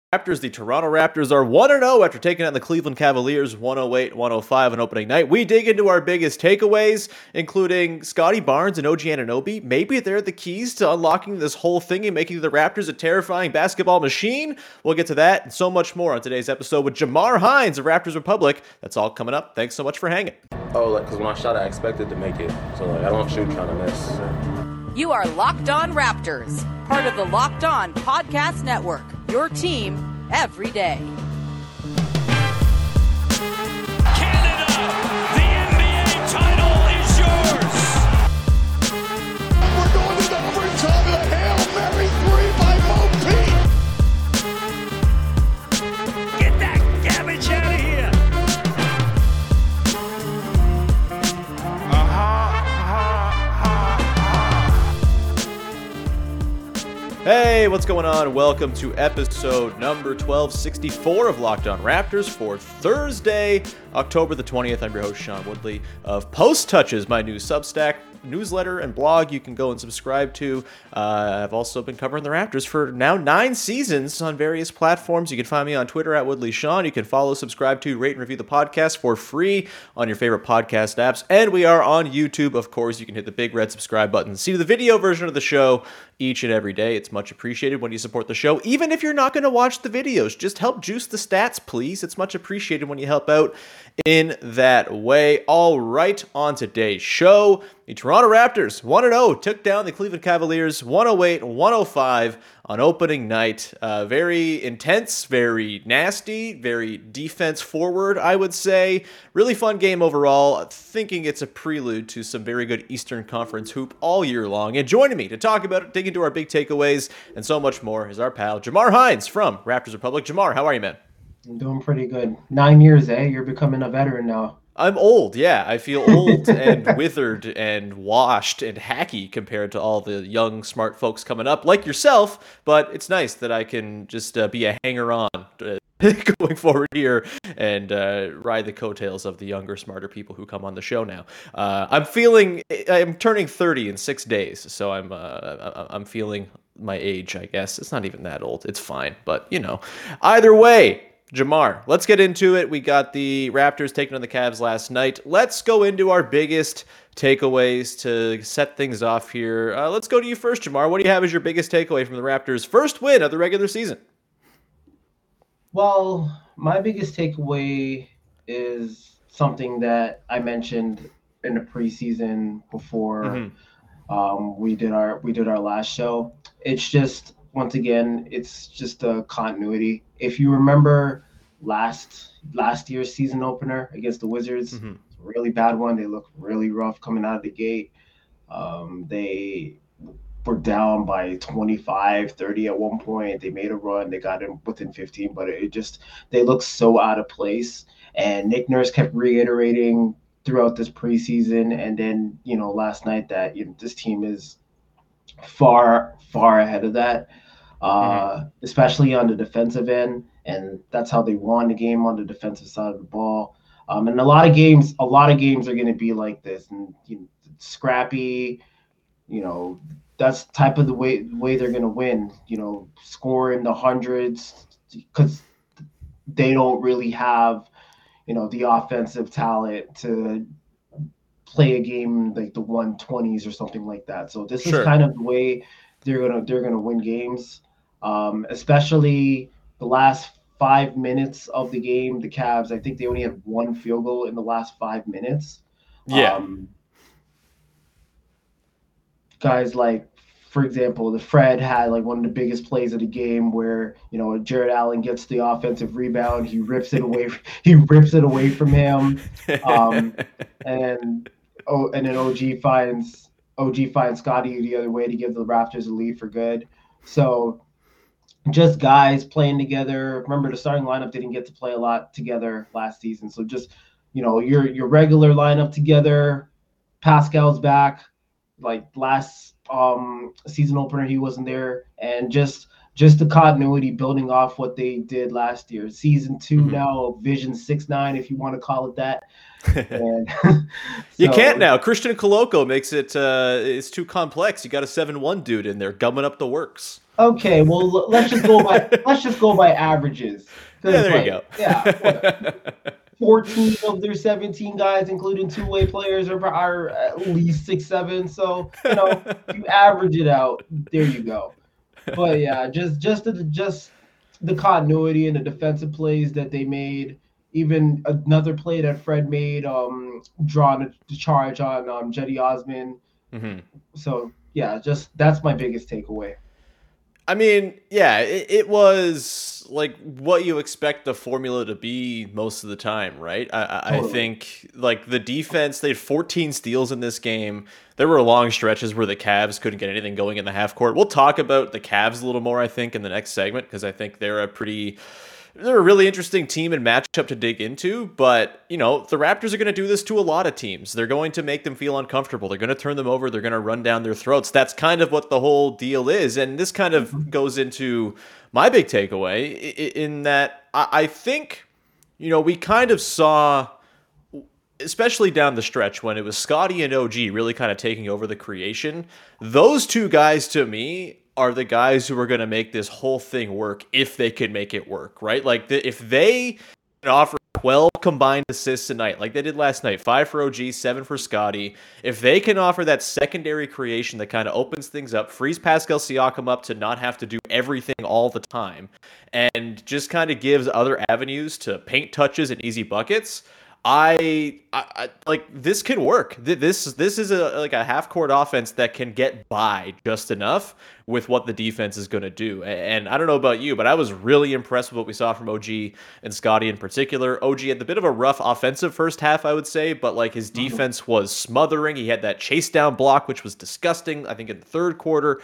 Raptors. The Toronto Raptors are 1-0 after taking on the Cleveland Cavaliers 108-105 on opening night. We dig into our biggest takeaways, including Scotty Barnes and OG Anunoby. Maybe they're the keys to unlocking this whole thing and making the Raptors a terrifying basketball machine. We'll get to that and so much more on today's episode with Jamar Hines of Raptors Republic. That's all coming up. Thanks so much for hanging. Because when I shot, I expected to make it. So, I don't shoot trying to miss. You are Locked On Raptors, part of the Locked On Podcast Network, your team every day. Canada, the NBA title is yours. We're going to the overtime of the Hail Mary 3 by Mo Pete. Get that garbage out of here. Hey, what's going on? Welcome to episode number 1264 of Locked On Raptors for Thursday, October the 20th. I'm your host, Sean Woodley of Post Touches, my new Substack newsletter and blog you can go and subscribe to. I've also been covering the Raptors for now 9 seasons on various platforms. You can find me on Twitter at WoodleySean. You can follow, subscribe to, rate, and review the podcast for free on your favorite podcast apps. And we are on YouTube, of course. You can hit the big red subscribe button to see the video version of the show each and every day. It's much appreciated when you support the show. Even if you're not going to watch the videos, just help juice the stats, please. It's much appreciated when you help out in that way. All right, on today's show, the Toronto Raptors 1-0 took down the Cleveland Cavaliers 108-105 on opening night. Very intense, very nasty, very defense forward, I would say. Really fun game overall. Thinking it's a prelude to some very good Eastern Conference hoop all year long. And joining me to talk about it, dig into our big takeaways, and so much more is our pal Jamar Hines from Raptors Republic. Jamar, how are you, man? I'm doing pretty good. 9 years, eh? You're becoming a veteran now. I'm old, yeah. I feel old and withered and washed and hacky compared to all the young, smart folks coming up like yourself, but it's nice that I can just be a hanger-on going forward here and ride the coattails of the younger, smarter people who come on the show now. I'm turning 30 in 6 days, so I'm feeling my age, I guess. It's not even that old. It's fine, but, either way, Jamar, let's get into it. We got the Raptors taking on the Cavs last night. Let's go into our biggest takeaways to set things off here. Let's go to you first, Jamar. What do you have as your biggest takeaway from the Raptors' first win of the regular season? Well, my biggest takeaway is something that I mentioned in the preseason before we did our last show. It's just, once again, it's just a continuity. If you remember last year's season opener against the Wizards, it's a really bad one. They looked really rough coming out of the gate. They were down by 25, 30 at one point. They made a run. They got in within 15, but they looked so out of place. And Nick Nurse kept reiterating throughout this preseason and then, last night that this team is far, far ahead of that. Especially on the defensive end, and that's how they won the game on the defensive side of the ball. And a lot of games are going to be like this, and scrappy. That's type of the way they're going to win. Scoring the hundreds because they don't really have, the offensive talent to play a game like the 120s or something like that. So this is kind of the way they're gonna win games. Especially the last 5 minutes of the game, the Cavs, I think they only had one field goal in the last 5 minutes. Yeah. Guys like, for example, the Fred had like one of the biggest plays of the game where, Jared Allen gets the offensive rebound, he rips it away from him. And then OG finds Scotty the other way to give the Raptors a lead for good. So just guys playing together. Remember, the starting lineup didn't get to play a lot together last season. So just, your regular lineup together. Pascal's back. Like last season opener, he wasn't there. And just the continuity building off what they did last year. Season 2 now, Vision 6-9, if you want to call it that. And you can't now. Christian Coloco makes it it's too complex. You got a 7-1 dude in there gumming up the works. Okay, well let's just go by averages. Yeah, there you go. Yeah, 14 of their 17 guys, including two-way players, are at least 6'7". So if you average it out, there you go. But yeah, just the continuity and the defensive plays that they made. Even another play that Fred made, drawing the charge on Jetty Osman. Mm-hmm. So yeah, just that's my biggest takeaway. I mean, yeah, it was like what you expect the formula to be most of the time, right? I think like the defense, they had 14 steals in this game. There were long stretches where the Cavs couldn't get anything going in the half court. We'll talk about the Cavs a little more, I think, in the next segment, because I think they're a really interesting team and matchup to dig into, but, the Raptors are going to do this to a lot of teams. They're going to make them feel uncomfortable. They're going to turn them over. They're going to run down their throats. That's kind of what the whole deal is, and this kind of goes into my big takeaway in that I think, we kind of saw, especially down the stretch when it was Scottie and OG really kind of taking over the creation, those two guys to me are the guys who are going to make this whole thing work if they can make it work, right? Like if they can offer 12 combined assists a night, like they did last night, 5 for OG, 7 for Scottie, if they can offer that secondary creation that kind of opens things up, frees Pascal Siakam up to not have to do everything all the time, and just kind of gives other avenues to paint touches and easy buckets, I like this can work. This is a half court offense that can get by just enough with what the defense is going to do. And I don't know about you, but I was really impressed with what we saw from OG and Scottie in particular. OG had a bit of a rough offensive first half, I would say, but like his defense was smothering. He had that chase down block, which was disgusting, I think, in the third quarter.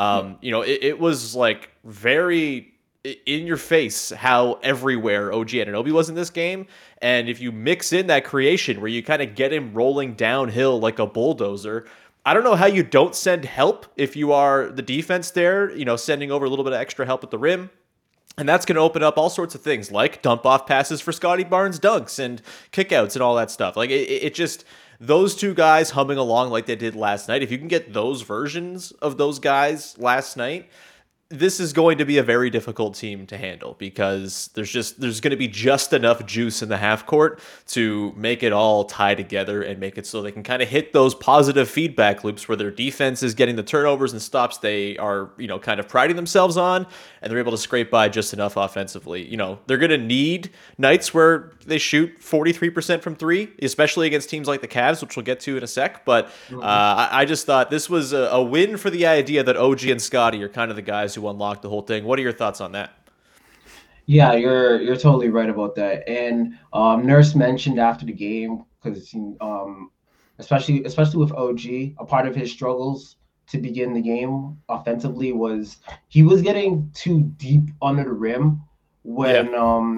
It was like very in your face how everywhere OG Anunoby was in this game. And if you mix in that creation where you kind of get him rolling downhill like a bulldozer, I don't know how you don't send help if you are the defense there, sending over a little bit of extra help at the rim. And that's going to open up all sorts of things like dump off passes for Scottie Barnes dunks and kickouts and all that stuff. Like it just, those two guys humming along like they did last night. If you can get those versions of those guys last night, this is going to be a very difficult team to handle because there's going to be just enough juice in the half court to make it all tie together and make it so they can kind of hit those positive feedback loops where their defense is getting the turnovers and stops they are, kind of priding themselves on, and they're able to scrape by just enough offensively. They're going to need nights where they shoot 43% from three, especially against teams like the Cavs, which we'll get to in a sec. But I just thought this was a win for the idea that OG and Scottie are kind of the guys who unlocked the whole thing. What are your thoughts on that? Yeah, you're totally right about that. And Nurse mentioned after the game, because especially with OG, a part of his struggles to begin the game offensively was he was getting too deep under the rim when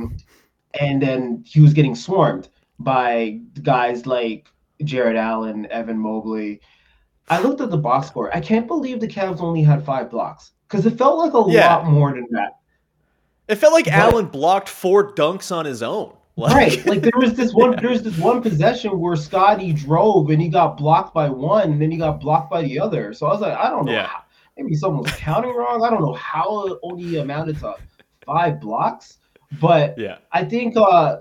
and then he was getting swarmed by guys like Jared Allen, Evan Mobley. I looked at the box score. I can't believe the Cavs only had 5 blocks because it felt like a lot more than that. It felt like Allen blocked 4 dunks on his own. Right. Like there's this one possession where Scottie drove and he got blocked by one and then he got blocked by the other. So I was like, I don't know. How, maybe someone was counting wrong. I don't know how it only amounted to 5 blocks. But I think OG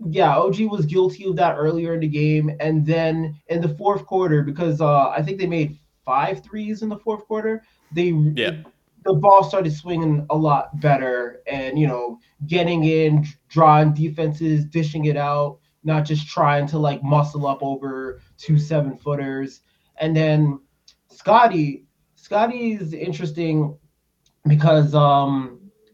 was guilty of that earlier in the game. And then in the fourth quarter, because I think they made 5 threes in the fourth quarter, the ball started swinging a lot better and, getting in, drawing defenses, dishing it out, not just trying to like muscle up over 2 7-footers. And then Scottie is interesting because I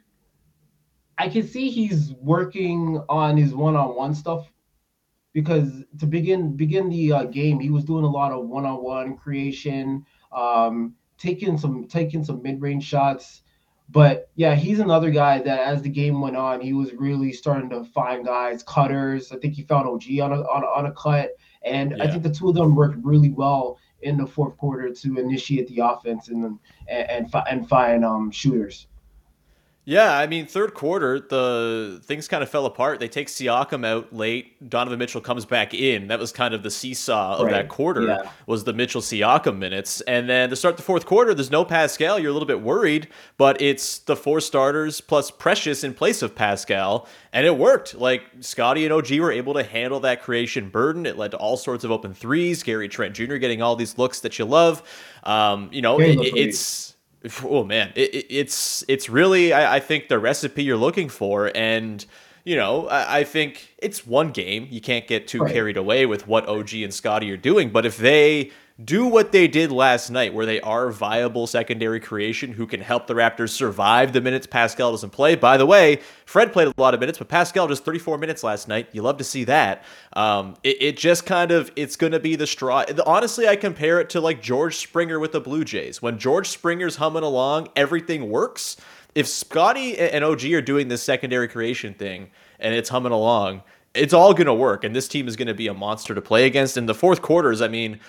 can see he's working on his one-on-one stuff because to begin the game, he was doing a lot of one-on-one creation, taking some mid-range shots. But yeah, he's another guy that as the game went on, he was really starting to find guys, cutters. I think he found OG on a cut. And I think the two of them worked really well in the fourth quarter to initiate the offense and find shooters. Yeah, I mean, third quarter, the things kind of fell apart. They take Siakam out late. Donovan Mitchell comes back in. That was kind of the seesaw of that quarter, Yeah. was the Mitchell Siakam minutes. And then to start the fourth quarter, there's no Pascal. You're a little bit worried, but it's the four starters plus Precious in place of Pascal. And it worked. Like, Scotty and OG were able to handle that creation burden. It led to all sorts of open threes. Gary Trent Jr. getting all these looks that you love. It's... Oh man, it's really, I think, the recipe you're looking for. And I think it's one game. You can't get too carried away with what OG and Scotty are doing. But if they do what they did last night, where they are viable secondary creation who can help the Raptors survive the minutes Pascal doesn't play. By the way, Fred played a lot of minutes, but Pascal just 34 minutes last night. You love to see that. It just kind of, it's going to be the straw. Honestly, I compare it to like George Springer with the Blue Jays. When George Springer's humming along, everything works. If Scotty and OG are doing this secondary creation thing and it's humming along, it's all going to work. And this team is going to be a monster to play against. In the fourth quarters, I mean,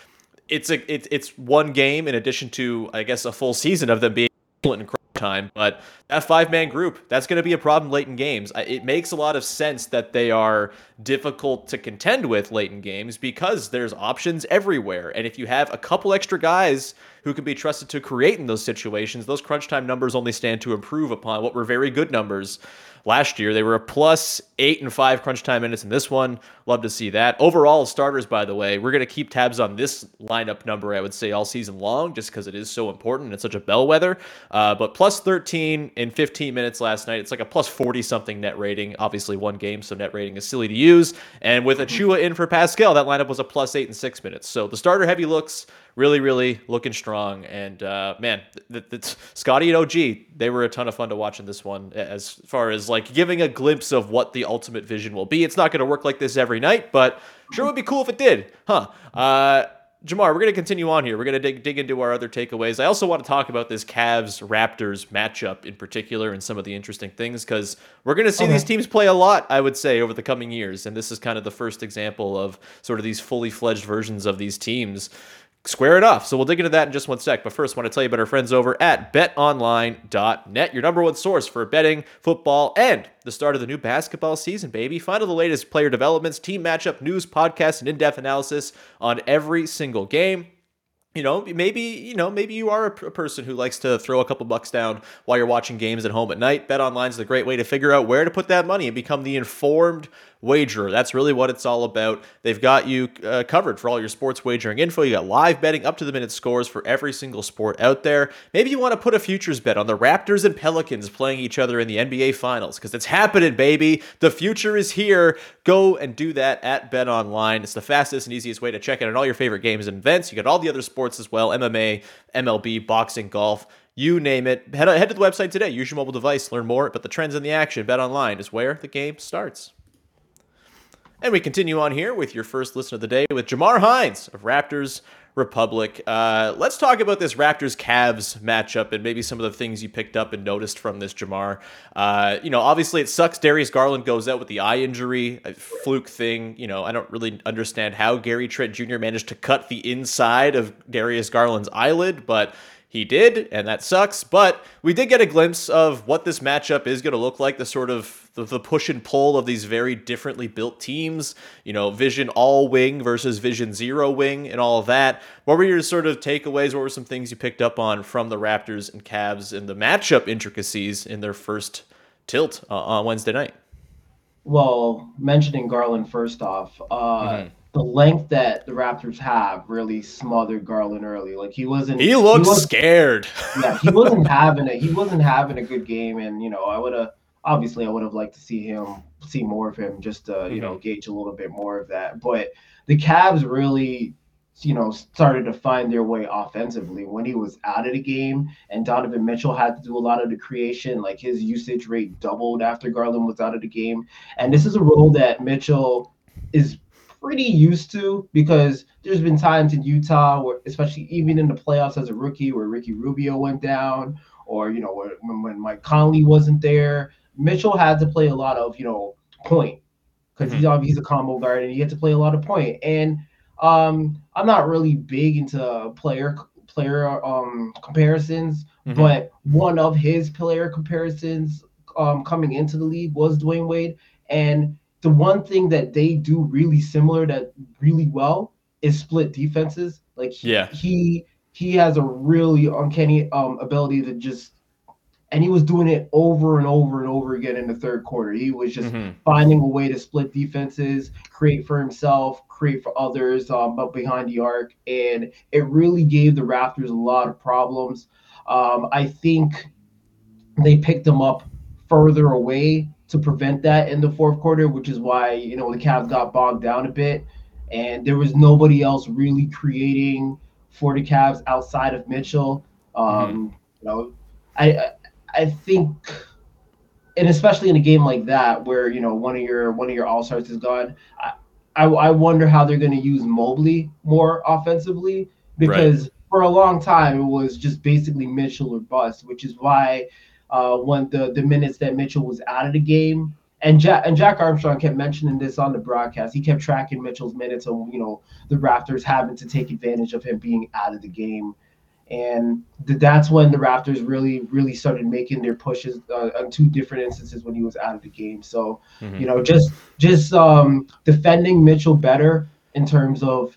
it's one game in addition to, I guess, a full season of them being excellent in crunch time. But that five-man group, that's going to be a problem late in games. It makes a lot of sense that they are difficult to contend with late in games because there's options everywhere. And if you have a couple extra guys who can be trusted to create in those situations, those crunch time numbers only stand to improve upon what were very good numbers last year. They were a +8 and 5 crunch time minutes in this one. Love to see that. Overall, starters, by the way, we're going to keep tabs on this lineup number, I would say, all season long, just because it is so important and it's such a bellwether. But +13 in 15 minutes last night. It's like a +40 something net rating. Obviously, one game, so net rating is silly to use. And with Achua in for Pascal, that lineup was a +8 in 6 minutes. So the starter heavy looks really, really looking strong. And man, Scotty and OG, they were a ton of fun to watch in this one, as far as like giving a glimpse of what the ultimate vision will be. It's not going to work like this every night, but sure would be cool if it did. Jamar, we're going to continue on here. We're going to dig into our other takeaways. I also want to talk about this Cavs-Raptors matchup in particular and some of the interesting things, because we're going to see these teams play a lot, I would say, over the coming years. And this is kind of the first example of sort of these fully fledged versions of these teams square it off. So we'll dig into that in just one sec. But first, I want to tell you about our friends over at betonline.net, your number one source for betting, football, and the start of the new basketball season, baby. Find all the latest player developments, team matchup, news, podcasts, and in-depth analysis on every single game. Maybe you are a person who likes to throw a couple bucks down while you're watching games at home at night. BetOnline is a great way to figure out where to put that money and become the informed wagerer. That's really what it's all about. They've got you covered for all your sports wagering info. You got live betting, up-to-the-minute scores for every single sport out there. Maybe you want to put a futures bet on the Raptors and Pelicans playing each other in the NBA Finals, because it's happening, baby. The future is here. Go and do that at BetOnline. It's the fastest and easiest way to check out all your favorite games and events. You got all the other sports as well: MMA, MLB, boxing, golf. You name it. Head to the website today. Use your mobile device. Learn more about the trends in the action. BetOnline is where the game starts. And we continue on here with your first listen of the day with Jamar Hines of Raptors Republic. Let's talk about this Raptors-Cavs matchup and maybe some of the things you picked up and noticed from this, Jamar. Obviously it sucks Darius Garland goes out with the eye injury, a fluke thing. I don't really understand how Gary Trent Jr. managed to cut the inside of Darius Garland's eyelid, but he did, and that sucks. But we did get a glimpse of what this matchup is going to look like, the sort of the push and pull of these very differently built teams, Vision all wing versus Vision zero wing and all of that. What were your sort of takeaways? What were some things you picked up on from the Raptors and Cavs and the matchup intricacies in their first tilt on Wednesday night? Well, mentioning Garland first off, the length that the Raptors have really smothered Garland early. Like he looked scared. Yeah, he wasn't having a good game, and I would have liked to see more of him just to gauge a little bit more of that. But the Cavs really started to find their way offensively when he was out of the game, and Donovan Mitchell had to do a lot of the creation. Like his usage rate doubled after Garland was out of the game, and this is a role that Mitchell is pretty used to, because there's been times in Utah where, especially even in the playoffs as a rookie, where Ricky Rubio went down, or when Mike Conley wasn't there, Mitchell had to play a lot of point, because he's a combo guard and he had to play a lot of point. And I'm not really big into player player comparisons, but one of his player comparisons coming into the league was Dwayne Wade. And the one thing that they do really similar that really well is split defenses. Like he has a really uncanny ability to just, and he was doing it over and over and over again in the third quarter. He was just finding a way to split defenses, create for himself, create for others, but behind the arc, and it really gave the Raptors a lot of problems. I think they picked him up further away to prevent that in the fourth quarter, which is why, the Cavs got bogged down a bit, and there was nobody else really creating for the Cavs outside of Mitchell. I think, and especially in a game like that where one of your all-stars is gone, I wonder how they're going to use Mobley more offensively, because for a long time it was just basically Mitchell or bust, which is why when the minutes that Mitchell was out of the game, and Jack Armstrong kept mentioning this on the broadcast, he kept tracking Mitchell's minutes and the Raptors having to take advantage of him being out of the game. And that's when the Raptors really started making their pushes on two different instances when he was out of the game. So, just defending Mitchell better in terms of,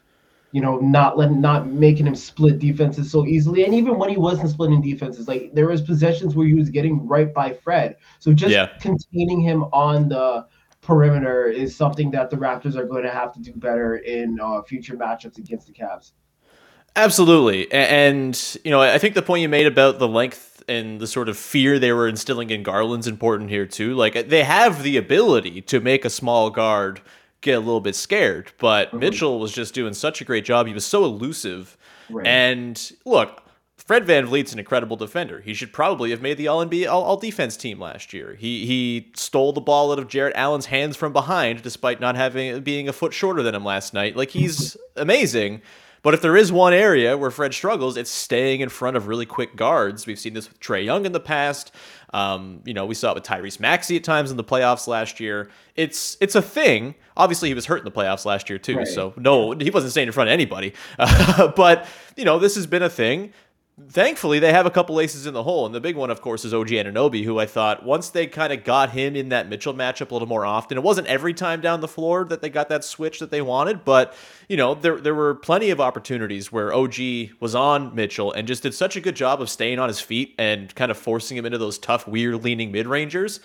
not making him split defenses so easily. And even when he wasn't splitting defenses, like there was possessions where he was getting right by Fred. So just containing him on the perimeter is something that the Raptors are going to have to do better in future matchups against the Cavs. Absolutely. And, I think the point you made about the length and the sort of fear they were instilling in Garland's important here too. Like, they have the ability to make a small guard get a little bit scared, but Mitchell was just doing such a great job. He was so elusive. Right. And look, Fred VanVleet's an incredible defender. He should probably have made the All-NBA All-Defense team last year. He stole the ball out of Jarrett Allen's hands from behind, despite not being a foot shorter than him last night. Like, he's amazing. But if there is one area where Fred struggles, it's staying in front of really quick guards. We've seen this with Trae Young in the past. We saw it with Tyrese Maxey at times in the playoffs last year. It's a thing. Obviously, he was hurt in the playoffs last year too, so no, he wasn't staying in front of anybody. But this has been a thing. Thankfully, they have a couple aces in the hole, and the big one, of course, is OG Anunoby, who I thought once they kind of got him in that Mitchell matchup a little more often, it wasn't every time down the floor that they got that switch that they wanted, but there were plenty of opportunities where OG was on Mitchell and just did such a good job of staying on his feet and kind of forcing him into those tough, weird leaning mid-rangers.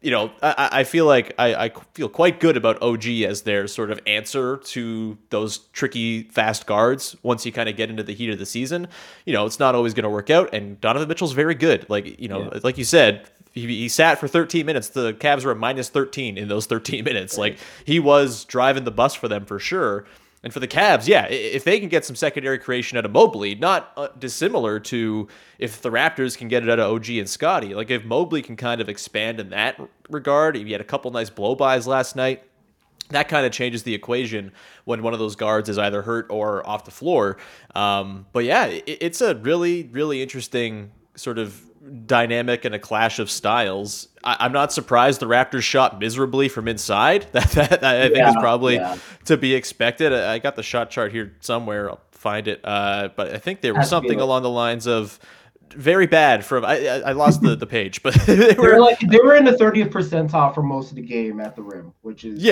I feel like I feel quite good about OG as their sort of answer to those tricky, fast guards once you kind of get into the heat of the season. It's not always going to work out, and Donovan Mitchell's very good. Like, like you said, he sat for 13 minutes. The Cavs were at minus 13 in those 13 minutes. Like, he was driving the bus for them for sure. And for the Cavs, if they can get some secondary creation out of Mobley, not dissimilar to if the Raptors can get it out of OG and Scotty. Like, if Mobley can kind of expand in that regard, he had a couple nice blow-bys last night, that kind of changes the equation when one of those guards is either hurt or off the floor. It's a really, really interesting sort of dynamic and a clash of styles. I'm not surprised the Raptors shot miserably from inside. That I think is probably to be expected. I got the shot chart here somewhere. I'll find it. But I think there was something along the lines of very bad from. I lost the page, but they were in the 30th percentile for most of the game at the rim, which is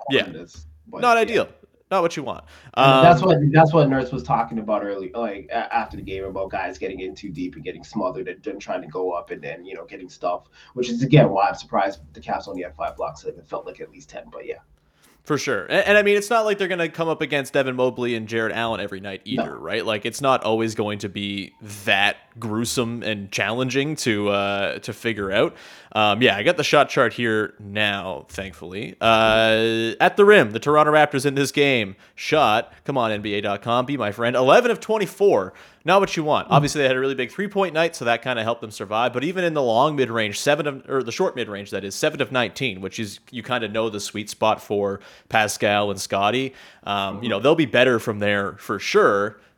not ideal. Not what you want. That's what Nurse was talking about early, like after the game, about guys getting in too deep and getting smothered and then trying to go up and then getting stuffed, which is again why I'm surprised the Cavs only had 5 blocks. It felt like at least 10, but yeah. For sure. And I mean, it's not like they're going to come up against Devin Mobley and Jarrett Allen every night either, right? Like, it's not always going to be that gruesome and challenging to figure out. I got the shot chart here now, thankfully. At the rim, the Toronto Raptors in this game shot, come on, NBA.com, be my friend, 11 of 24. Not what you want. Obviously, they had a really big three-point night, so that kind of helped them survive. But even in the long mid-range, the short mid-range, that is, 7 of 19, which is, you kind of know the sweet spot for Pascal and Scotty. They'll be better from there for sure.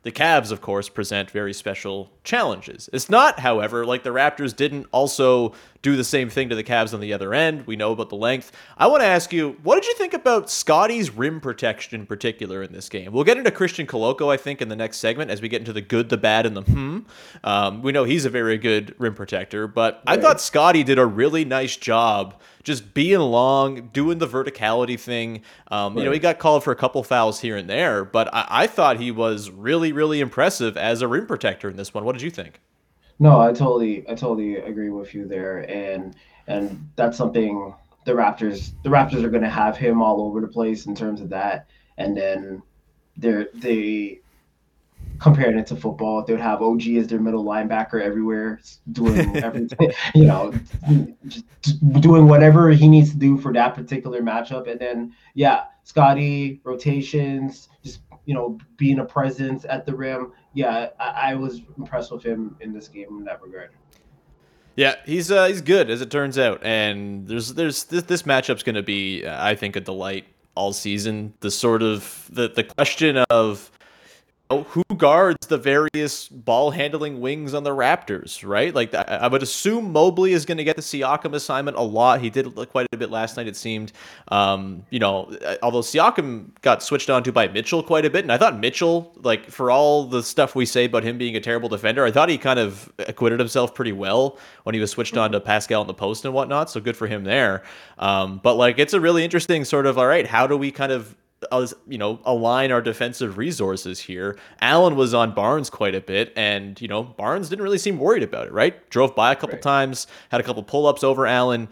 The Cavs, of course, present very special challenges. It's not, however, like the Raptors didn't also do the same thing to the Cavs on the other end. We know about the length. I want to ask you, what did you think about Scottie's rim protection in particular in this game? We'll get into Christian Koloko, I think, in the next segment as we get into the good, the bad, and the we know he's a very good rim protector, but I thought Scottie did a really nice job just being long, doing the verticality thing. He got called for a couple fouls here and there, but I thought he was really, really impressive as a rim protector in this one. What did you think? No, I totally agree with you there, and that's something the Raptors are going to have him all over the place in terms of that, and then they comparing it to football, they would have OG as their middle linebacker everywhere, doing everything, just doing whatever he needs to do for that particular matchup, and then Scottie rotations, just being a presence at the rim. Yeah, I was impressed with him in this game in that regard. Yeah, he's good as it turns out, and this matchup's going to be, I think, a delight all season. The sort of the question of who guards the various ball handling wings on the Raptors, right? Like I would assume Mobley is going to get the Siakam assignment a lot. He did quite a bit last night, it seemed. Although Siakam got switched onto by Mitchell quite a bit, and I thought Mitchell, like for all the stuff we say about him being a terrible defender, I thought he kind of acquitted himself pretty well when he was switched on to Pascal in the post and whatnot. So good for him there. But like it's a really interesting sort of, all right, how do we kind of align our defensive resources here? Allen was on Barnes quite a bit, and Barnes didn't really seem worried about it, right? Drove by a couple times, had a couple pull-ups over Allen.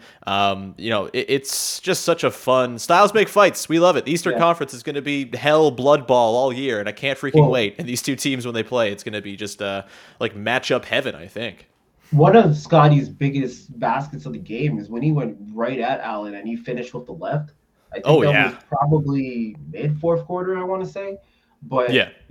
It's just such a fun styles make fights. We love it. The Eastern Conference is going to be hell blood ball all year, and I can't freaking wait. And these two teams, when they play, it's going to be just like matchup heaven, I think. One of Scottie's biggest baskets of the game is when he went right at Allen and he finished with the left. I think that was probably mid fourth quarter, I want to say. But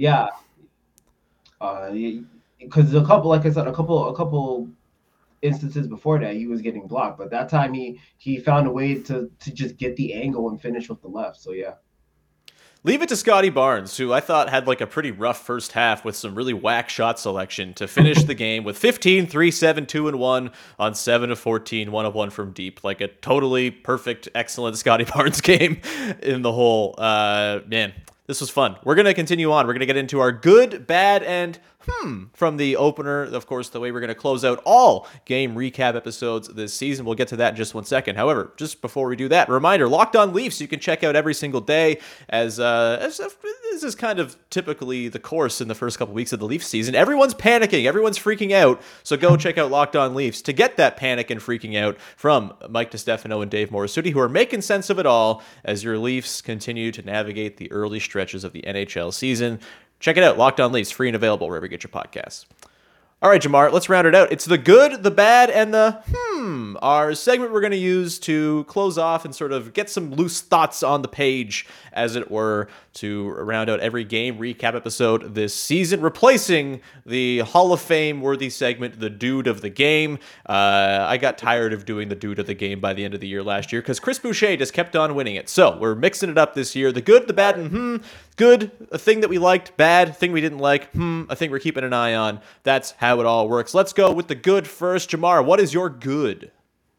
because a couple instances before that he was getting blocked, but that time he found a way to just get the angle and finish with the left. So leave it to Scottie Barnes, who I thought had like a pretty rough first half with some really whack shot selection to finish the game with 15, 3, 7, 2, and 1 on 7 of 14, 1 of 1 from deep. Like a totally perfect, excellent Scottie Barnes game in the whole. Man, this was fun. We're going to continue on. We're going to get into our good, bad, and from the opener. Of course, the way we're going to close out all game recap episodes this season. We'll get to that in just 1 second. However, just before we do that, reminder, Locked On Leafs you can check out every single day as this is kind of typically the course in the first couple weeks of the Leafs season. Everyone's panicking. Everyone's freaking out. So go check out Locked On Leafs to get that panic and freaking out from Mike DiStefano and Dave Morisuti, who are making sense of it all as your Leafs continue to navigate the early stretches of the NHL season. Check it out, Locked On Leafs, free and available wherever you get your podcasts. All right, Jamar, let's round it out. It's the good, the bad, and the our segment we're going to use to close off and sort of get some loose thoughts on the page, as it were, to round out every game recap episode this season, replacing the Hall of Fame-worthy segment, the Dude of the Game. I got tired of doing the Dude of the Game by the end of the year last year because Chris Boucher just kept on winning it. So we're mixing it up this year. The good, the bad, and good, a thing that we liked, bad, a thing we didn't like, a thing we're keeping an eye on. That's how it all works. Let's go with the good first. Jamar, what is your good?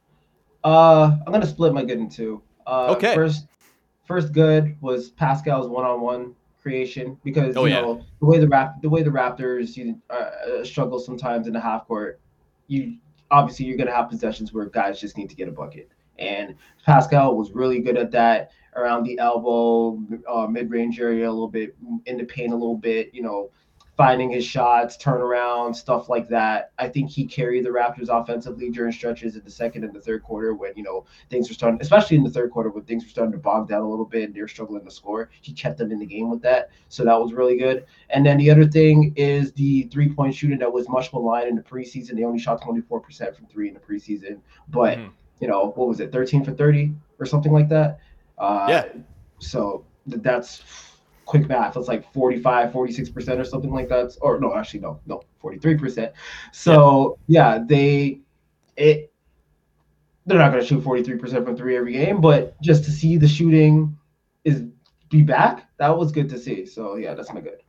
I'm going to split my good in two. Okay. First good was Pascal's one-on-one creation because the way the Raptors struggle sometimes in the half court, you're going to have possessions where guys just need to get a bucket, and Pascal was really good at that around the elbow, mid-range area, a little bit in the paint, a little bit, finding his shots, turnaround, stuff like that. I think he carried the Raptors offensively during stretches in the second and the third quarter when, things were starting, especially in the third quarter when things were starting to bog down a little bit and they're struggling to score. He kept them in the game with that. So that was really good. And then the other thing is the three-point shooting that was much maligned in the preseason. They only shot 24% from three in the preseason. But, what was it, 13 for 30 or something like that? So that's quick math. It's like 45, 46% or something like that. Or no, actually, no, 43%. So they're not going to shoot 43% from three every game, but just to see the shooting be back, that was good to see. So that's my good.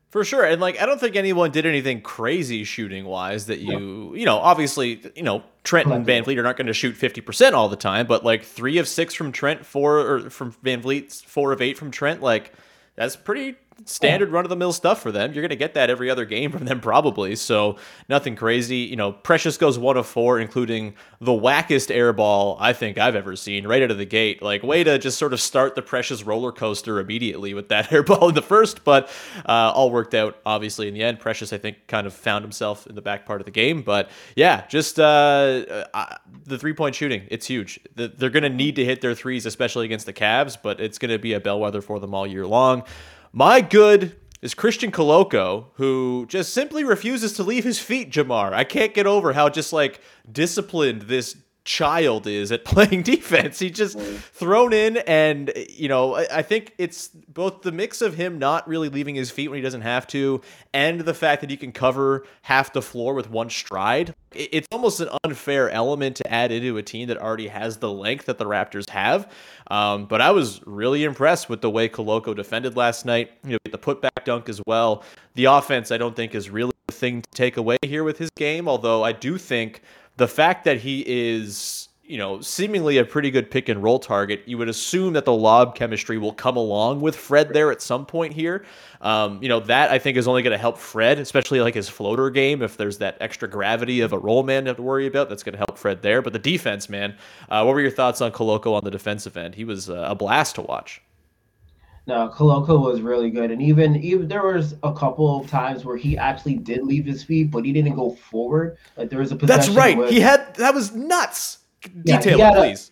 For sure. And like, I don't think anyone did anything crazy shooting wise that obviously, Trent and Van Vliet are not going to shoot 50% all the time, but like 3 of 6 from Trent, 4 from Van Vliet, 4 of 8 from Trent. Like, that's pretty standard run-of-the-mill stuff for them. You're going to get that every other game from them probably, so nothing crazy. Precious goes 1 of 4, including the wackest air ball I think I've ever seen right out of the gate. Like, way to just sort of start the Precious roller coaster immediately with that air ball in the first, but all worked out, obviously, in the end. Precious, I think, kind of found himself in the back part of the game, but yeah, just the three-point shooting, it's huge. They're going to need to hit their threes, especially against the Cavs, but it's going to be a bellwether for them all year long. My good is Christian Koloko, who just simply refuses to leave his feet, Jamar. I can't get over how just, like, disciplined this child is at playing defense. He just thrown in, and I think it's both the mix of him not really leaving his feet when he doesn't have to, and the fact that he can cover half the floor with one stride. It's almost an unfair element to add into a team that already has the length that the Raptors have. But I was really impressed with the way Koloko defended last night. The putback dunk as well. The offense, I don't think, is really the thing to take away here with his game, although I do think the fact that he is, seemingly a pretty good pick and roll target, you would assume that the lob chemistry will come along with Fred there at some point here. That I think is only going to help Fred, especially like his floater game. If there's that extra gravity of a roll man to have to worry about, that's going to help Fred there. But the defense, man, what were your thoughts on Koloko on the defensive end? He was a blast to watch. No, Koloko was really good, and even there was a couple of times where he actually did leave his feet, but he didn't go forward. Like there was a possession. That's right. That was nuts. Detail, please.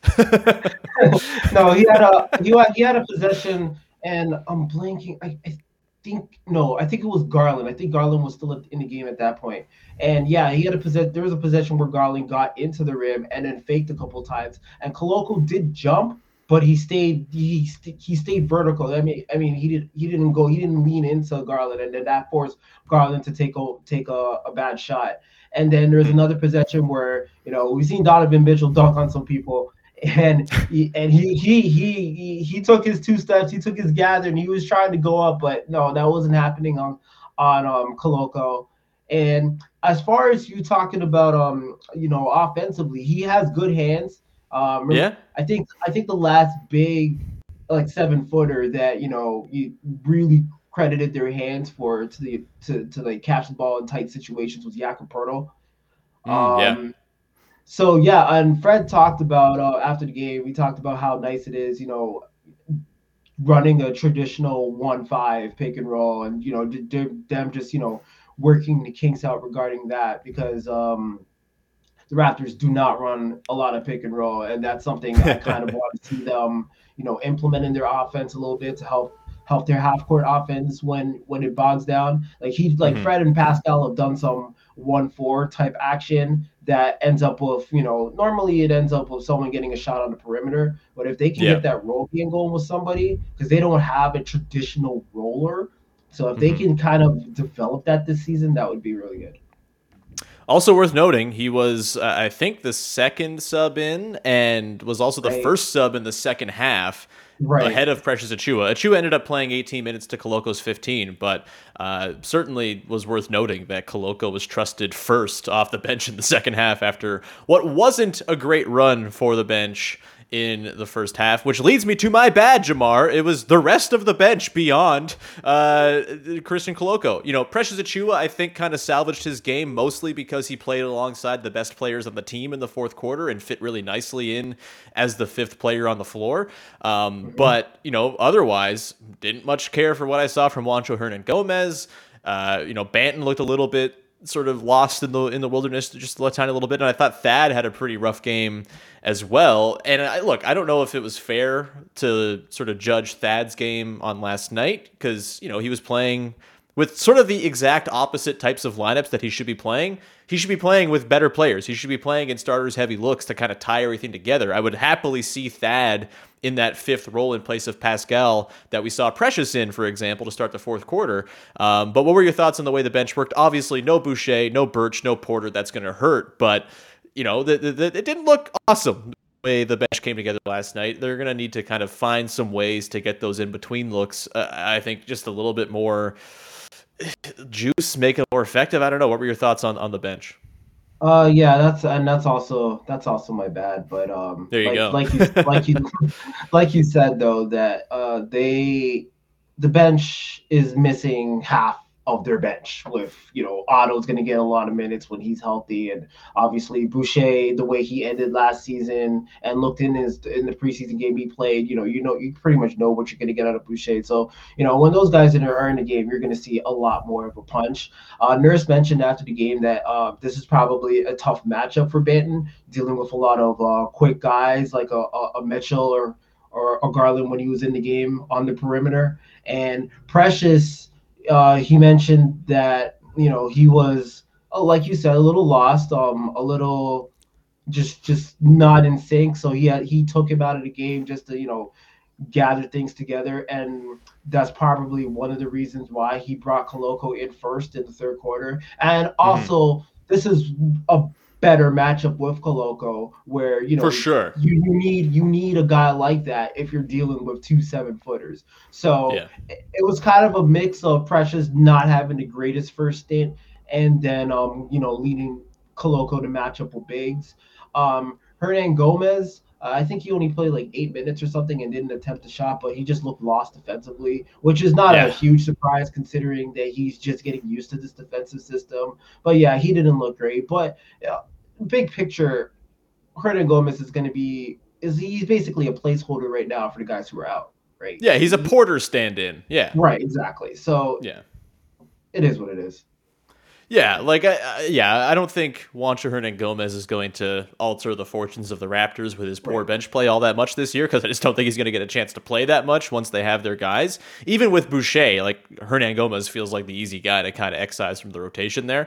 No, he had a possession, and I'm blanking. I think it was Garland. I think Garland was still in the game at that point. And yeah, he had there was a possession where Garland got into the rim and then faked a couple of times, and Koloko did jump, but he stayed vertical. I mean he didn't lean into Garland, and then that forced Garland to take a bad shot. And then there's another possession where we've seen Donovan Mitchell dunk on some people, and he took his 2 steps, he took his gather, and he was trying to go up, but no, that wasn't happening on Koloko. And as far as you talking about offensively, he has good hands. I think the last big 7-footer that you really credited their hands for to like catch the ball in tight situations was Jakob Poeltl. So yeah, and Fred talked about after the game, we talked about how nice it is, running a traditional 1-5 pick and roll, and them just working the kinks out regarding that, because the Raptors do not run a lot of pick and roll, and that's something I kind of want to see them, implement in their offense a little bit to help their half court offense when it bogs down. Fred and Pascal have done some 1-4 type action that ends up with, normally it ends up with someone getting a shot on the perimeter, but if they can get that roll game going with somebody, because they don't have a traditional roller, so if they can kind of develop that this season, that would be really good. Also worth noting, he was, I think, the second sub in, and was also the first sub in the second half, ahead of Precious Achiuwa. Achiuwa ended up playing 18 minutes to Koloko's 15, but certainly was worth noting that Koloko was trusted first off the bench in the second half after what wasn't a great run for the bench in the first half, which leads me to my bad, Jamar. It was the rest of the bench beyond Christian Koloko. Precious Achiuwa, I think, kind of salvaged his game mostly because he played alongside the best players on the team in the fourth quarter and fit really nicely in as the 5th player on the floor. But, otherwise, didn't much care for what I saw from Juancho Hernan-Gomez. Banton looked a little bit sort of lost in the wilderness just a tiny little bit, and I thought Thad had a pretty rough game as well. And I don't know if it was fair to sort of judge Thad's game on last night, because he was playing with sort of the exact opposite types of lineups that he should be playing. He should be playing with better players. He should be playing in starters heavy looks to kind of tie everything together. I would happily see Thad in that 5th role in place of Pascal that we saw Precious in, for example, to start the fourth quarter. But what were your thoughts on the way the bench worked? Obviously, no Boucher, no Birch, no Porter. That's going to hurt. But, it didn't look awesome the way the bench came together last night. They're going to need to kind of find some ways to get those in-between looks. I think just a little bit more juice, make it more effective. I don't know. What were your thoughts on the bench? Yeah, that's also my bad. But There you go. like you said though, that the bench is missing half of their bench. With Otto's going to get a lot of minutes when he's healthy, and obviously Boucher, the way he ended last season and looked in the preseason game he played, you pretty much know what you're going to get out of Boucher. So when those guys are in the game, you're going to see a lot more of a punch. Nurse mentioned after the game that this is probably a tough matchup for Banton, dealing with a lot of quick guys like a Mitchell or a Garland when he was in the game on the perimeter. And Precious, he mentioned that he was, like you said, a little lost, a little just not in sync. So he took him out of the game just to gather things together, and that's probably one of the reasons why he brought Koloko in first in the third quarter. And also, this is a better matchup with Koloko, where for sure you need a guy like that if you're dealing with 2 7-footers. So it was kind of a mix of Precious not having the greatest first stint, and then leading Koloko to match up with bigs. Hernan Gomez, I think he only played like 8 minutes or something and didn't attempt a shot, but he just looked lost defensively, which is not a huge surprise considering that he's just getting used to this defensive system. But yeah, he didn't look great. But big picture, Hernan Gomez he's basically a placeholder right now for the guys who are out, right? Yeah, he's a Porter stand-in. Yeah. Right, exactly. So yeah, it is what it is. Yeah, I don't think Juancho Hernan-Gomez is going to alter the fortunes of the Raptors with his poor bench play all that much this year, because I just don't think he's going to get a chance to play that much once they have their guys. Even with Boucher, Hernan-Gomez feels like the easy guy to kind of excise from the rotation there.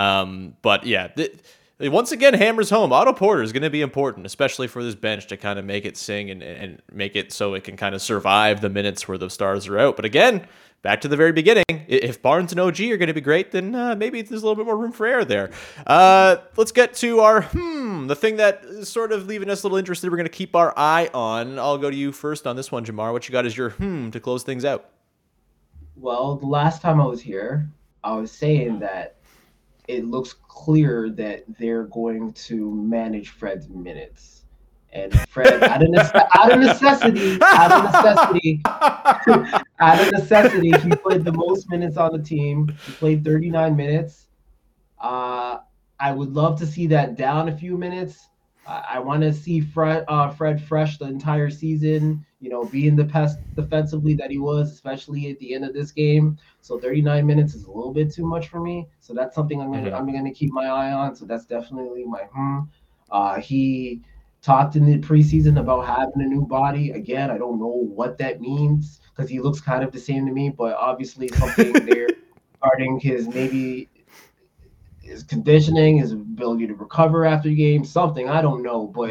But yeah, once again, hammers home. Otto Porter is going to be important, especially for this bench, to kind of make it sing and make it so it can kind of survive the minutes where the stars are out. But again, back to the very beginning, if Barnes and OG are going to be great, then maybe there's a little bit more room for error there. Let's get to our the thing that is sort of leaving us a little interested. We're going to keep our eye on. I'll go to you first on this one, Jamar. What you got as your to close things out? Well, the last time I was here, I was saying that it looks clear that they're going to manage Fred's minutes. And Fred, out of necessity, he played the most minutes on the team. He played 39 minutes. I would love to see that down a few minutes. I want to see Fred fresh the entire season, being the best defensively that he was, especially at the end of this game. So 39 minutes is a little bit too much for me. So that's something I'm gonna keep my eye on. So that's definitely my He talked in the preseason about having a new body. Again, I don't know what that means because he looks kind of the same to me, but obviously something there regarding his conditioning, his ability to recover after the game, something, I don't know. But,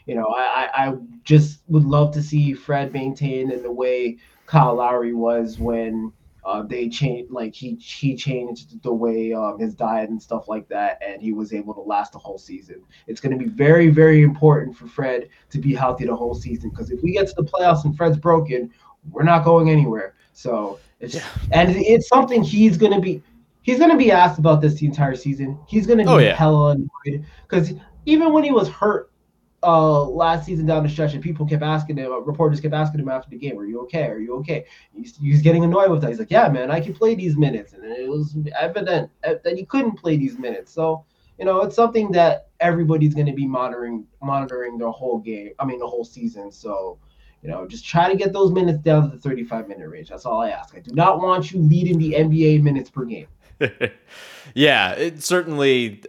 I just would love to see Fred maintain in the way Kyle Lowry was when they changed, he changed the way his diet and stuff like that, and he was able to last the whole season. It's going to be very, very important for Fred to be healthy the whole season, because if we get to the playoffs and Fred's broken, we're not going anywhere. So it's something he's going to be asked about this the entire season. He's going to be hella annoyed, because even when he was hurt last season down the stretch, and people kept asking him, reporters kept asking him after the game, "Are you okay? Are you okay?" He's getting annoyed with that. He's like, "Yeah, man, I can play these minutes," and it was evident that he couldn't play these minutes. So it's something that everybody's going to be monitoring the whole game. I mean, the whole season. So. Just try to get those minutes down to the 35-minute range. That's all I ask. I do not want you leading the NBA minutes per game. Yeah, it certainly,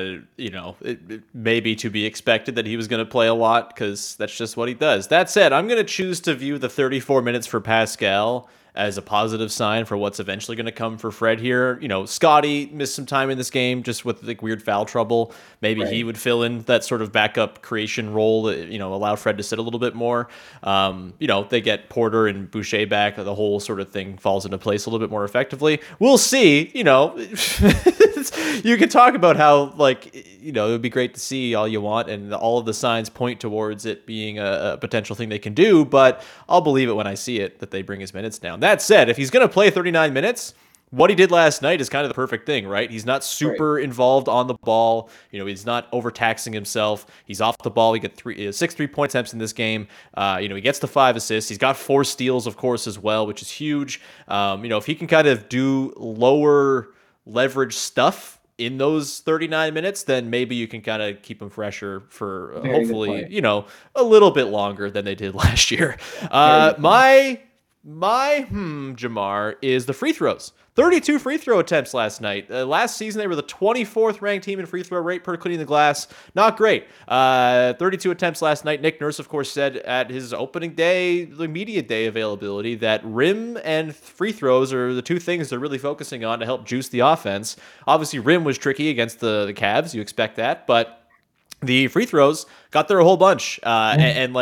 it may be to be expected that he was going to play a lot, because that's just what he does. That said, I'm going to choose to view the 34 minutes for Pascal as a positive sign for what's eventually going to come for Fred here. Scotty missed some time in this game just with weird foul trouble. Maybe he would fill in that sort of backup creation role that, allow Fred to sit a little bit more. They get Porter and Boucher back. The whole sort of thing falls into place a little bit more effectively. We'll see. You can talk about how, it would be great to see all you want, and all of the signs point towards it being a potential thing they can do, but I'll believe it when I see it that they bring his minutes down. That said, if he's going to play 39 minutes, what he did last night is kind of the perfect thing, right? He's not super involved on the ball. He's not overtaxing himself. He's off the ball. He got 6 3-point attempts in this game. He gets to 5 assists. He's got 4 steals, of course, as well, which is huge. If he can kind of do lower leverage stuff in those 39 minutes, then maybe you can kind of keep him fresher for hopefully, a little bit longer than they did last year. My Jamar is the free throws. 32 free throw attempts last night. Last season, they were the 24th ranked team in free throw rate per cleaning the glass. Not great. 32 attempts last night. Nick Nurse, of course, said at his opening day, the media day availability, that rim and free throws are the two things they're really focusing on to help juice the offense. Obviously, rim was tricky against the Cavs. You expect that. But the free throws got there a whole bunch. And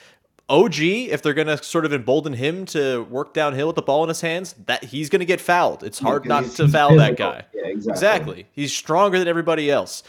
OG, if they're going to sort of embolden him to work downhill with the ball in his hands, that he's going to get fouled. It's hard not to foul physical. That guy. Yeah, exactly. He's stronger than everybody else.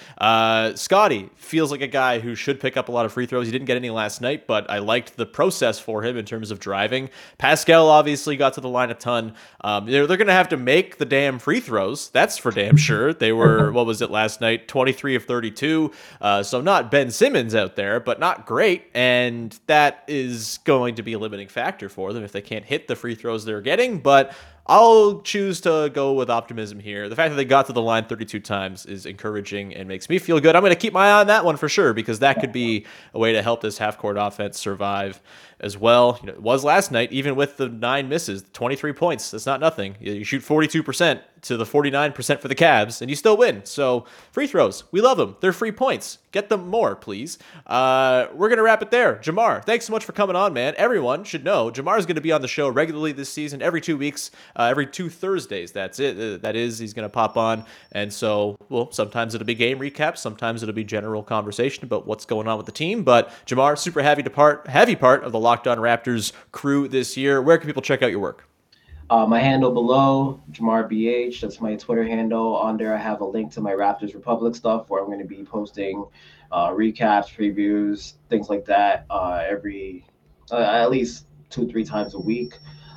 Scotty feels like a guy who should pick up a lot of free throws. He didn't get any last night, but I liked the process for him in terms of driving. Pascal obviously got to the line a ton. They're going to have to make the damn free throws. That's for damn sure. They were, what was it last night? 23 of 32. So not Ben Simmons out there, but not great. And that is going to be a limiting factor for them if they can't hit the free throws they're getting, but I'll choose to go with optimism here. The fact that they got to the line 32 times is encouraging and makes me feel good. I'm going to keep my eye on that one for sure, because that could be a way to help this half-court offense survive as well. It was last night, even with the 9 misses, 23 points. That's not nothing. You shoot 42% to the 49% for the Cavs, and you still win. So free throws, we love them. They're free points. Get them more, please. We're going to wrap it there. Jamar, thanks so much for coming on, man. Everyone should know Jamar is going to be on the show regularly this season, every 2 weeks. Every 2 Thursdays, that's it. He's going to pop on. And so, sometimes it'll be game recaps. Sometimes it'll be general conversation about what's going on with the team. But Jamar, super heavy part of the Locked On Raptors crew this year. Where can people check out your work? My handle below, Jamar BH. That's my Twitter handle. On there, I have a link to my Raptors Republic stuff where I'm going to be posting recaps, previews, things like that every at least 2-3 times a week.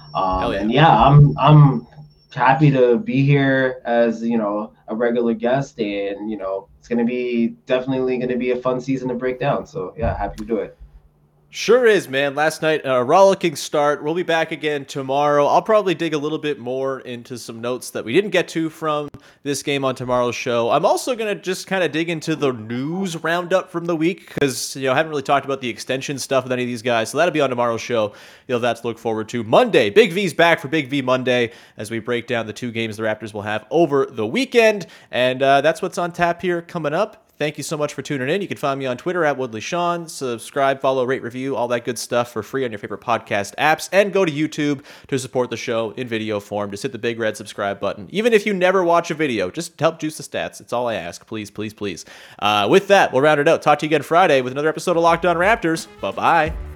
And I'm happy to be here as, a regular guest, and, it's definitely going to be a fun season to break down. So yeah, happy to do it. Sure is, man. Last night, a rollicking start. We'll be back again tomorrow. I'll probably dig a little bit more into some notes that we didn't get to from this game on tomorrow's show. I'm also going to just kind of dig into the news roundup from the week because, I haven't really talked about the extension stuff with any of these guys. So that'll be on tomorrow's show. You'll have that to look forward to. Monday, Big V's back for Big V Monday as we break down the 2 games the Raptors will have over the weekend. And that's what's on tap here coming up. Thank you so much for tuning in. You can find me on Twitter at WoodleySean. Subscribe, follow, rate, review, all that good stuff for free on your favorite podcast apps. And go to YouTube to support the show in video form. Just hit the big red subscribe button. Even if you never watch a video, just help juice the stats. It's all I ask. Please, please, please. With that, we'll round it out. Talk to you again Friday with another episode of Locked On Raptors. Bye-bye.